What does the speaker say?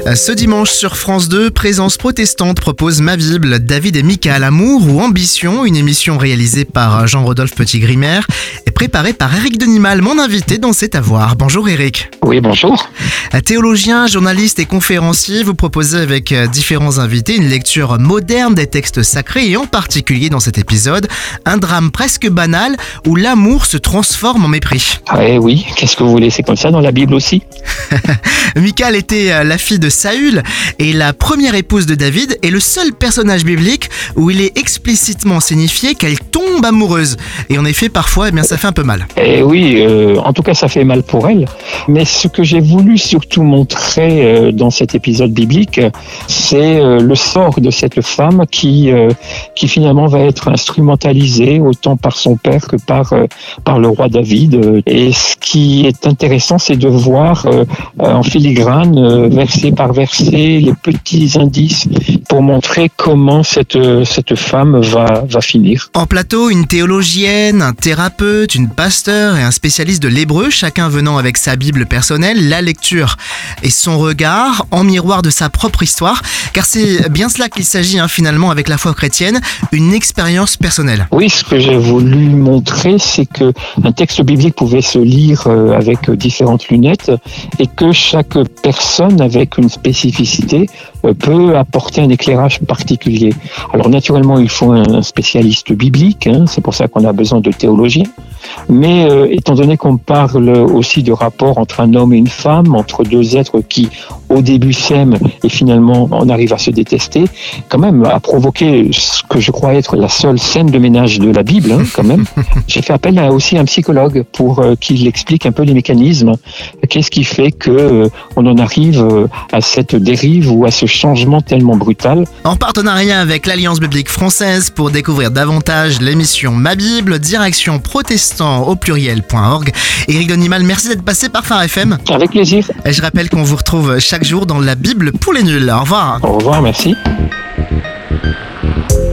Ce dimanche sur France 2, Présence protestante propose Ma Bible, David et Michael, Amour ou Ambition, une émission réalisée par Jean-Rodolphe Petit-Grimaire et préparée par Éric Denimal, mon invité dans C'est à voir. Bonjour Éric. Oui, bonjour. Théologien, journaliste et conférencier, vous proposez avec différents invités une lecture moderne des textes sacrés et en particulier dans cet épisode, un drame presque banal où l'amour se transforme en mépris. Oui, qu'est-ce que vous voulez, c'est comme ça dans la Bible aussi. Michal était la fille de Saül et la première épouse de David est le seul personnage biblique où il est explicitement signifié qu'elle tombe amoureuse. Et en effet, parfois, ça fait un peu mal. Oui, en tout cas, ça fait mal pour elle. Mais ce que j'ai voulu surtout montrer dans cet épisode biblique, c'est le sort de cette femme qui finalement va être instrumentalisée autant par son père que par le roi David. Et ce qui est intéressant, c'est de voir en filigrane, verset par verset, les petits indices pour montrer comment cette femme va finir. En plateau, une théologienne, un thérapeute, une pasteur et un spécialiste de l'hébreu, chacun venant avec sa Bible personnelle, la lecture et son regard en miroir de sa propre histoire, car c'est bien cela qu'il s'agit finalement avec la foi chrétienne, une expérience personnelle. Oui, ce que j'ai voulu montrer, c'est que un texte biblique pouvait se lire avec différentes lunettes et que chaque personne avec une spécificité peut apporter un éclairage particulier. Alors naturellement, il faut un spécialiste biblique, c'est pour ça qu'on a besoin de théologiens. Mais étant donné qu'on parle aussi de rapport entre un homme et une femme, entre deux êtres qui au début s'aiment et finalement on arrive à se détester, quand même a provoqué ce que je crois être la seule scène de ménage de la Bible, quand même. J'ai fait appel aussi à un psychologue pour qu'il explique un peu les mécanismes. Qu'est-ce qui fait que on en arrive à cette dérive ou à ce changement tellement brutal. En partenariat avec l'Alliance biblique française pour découvrir davantage l'émission Ma Bible, direction protestant au pluriel.org. Éric Denimal, merci d'être passé par Phare FM. Avec plaisir. Et je rappelle qu'on vous retrouve chaque jour dans la Bible pour les nuls. Au revoir. Au revoir, merci.